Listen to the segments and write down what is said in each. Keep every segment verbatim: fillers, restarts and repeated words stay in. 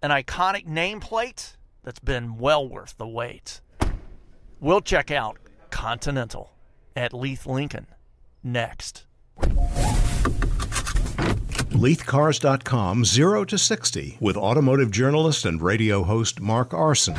an iconic nameplate that's been well worth the wait. We'll check out Continental at Leith Lincoln next. Leith Cars dot com, zero to sixty, with automotive journalist and radio host Mark Arson.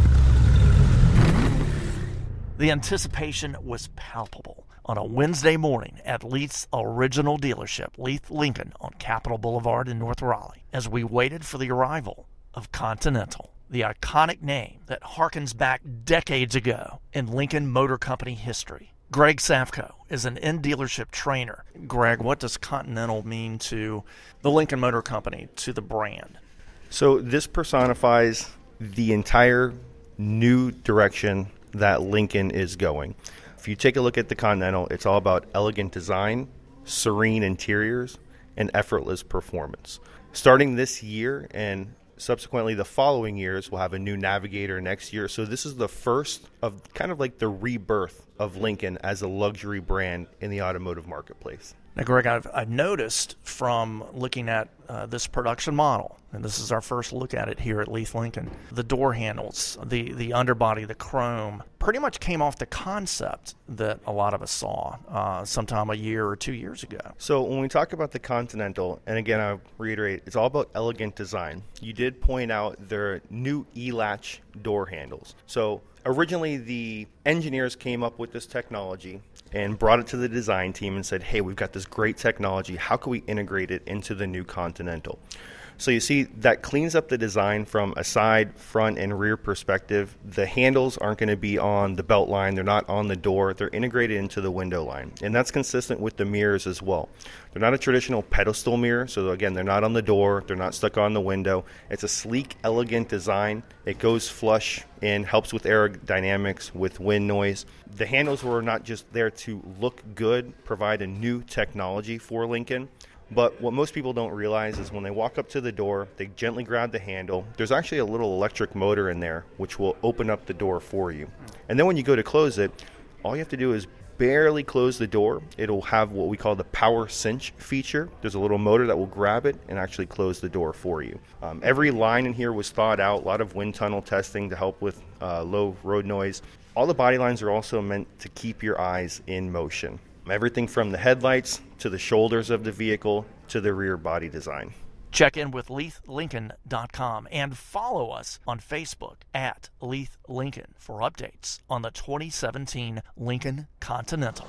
The anticipation was palpable on a Wednesday morning at Leith's original dealership, Leith Lincoln, on Capitol Boulevard in North Raleigh, as we waited for the arrival of Continental, the iconic name that harkens back decades ago in Lincoln Motor Company history. Greg Safko is an in-dealership trainer. Greg, what does Continental mean to the Lincoln Motor Company, to the brand? So this personifies the entire new direction that Lincoln is going. If you take a look at the Continental, it's all about elegant design, serene interiors, and effortless performance. Starting this year and subsequently the following years, we'll have a new Navigator next year. So this is the first of kind of like the rebirth of Lincoln as a luxury brand in the automotive marketplace. Now, Greg, I've, I've noticed from looking at uh, this production model, and this is our first look at it here at Leith Lincoln, the door handles, the, the underbody, the chrome, pretty much came off the concept that a lot of us saw uh, sometime a year or two years ago. So when we talk about the Continental, and again, I reiterate, it's all about elegant design. You did point out their new E-latch door handles. So originally, the engineers came up with this technology and brought it to the design team and said, hey, we've got this great technology. How can we integrate it into the new Continental? So you see, that cleans up the design from a side, front, and rear perspective. The handles aren't going to be on the belt line. They're not on the door. They're integrated into the window line. And that's consistent with the mirrors as well. They're not a traditional pedestal mirror. So again, they're not on the door. They're not stuck on the window. It's a sleek, elegant design. It goes flush and helps with aerodynamics, with wind noise. The handles were not just there to look good, provide a new technology for Lincoln. But what most people don't realize is when they walk up to the door, they gently grab the handle. There's actually a little electric motor in there which will open up the door for you. And then when you go to close it, all you have to do is barely close the door. It'll have what we call the power cinch feature. There's a little motor that will grab it and actually close the door for you. Um, every line in here was thought out, a lot of wind tunnel testing to help with uh, low road noise. All the body lines are also meant to keep your eyes in motion. Everything from the headlights to the shoulders of the vehicle to the rear body design. Check in with Leith Lincoln dot com and follow us on Facebook at Leith Lincoln for updates on the twenty seventeen Lincoln Continental.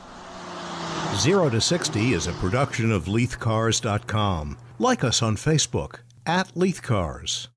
zero to sixty is a production of Leith Cars dot com. Like us on Facebook at Leith Cars.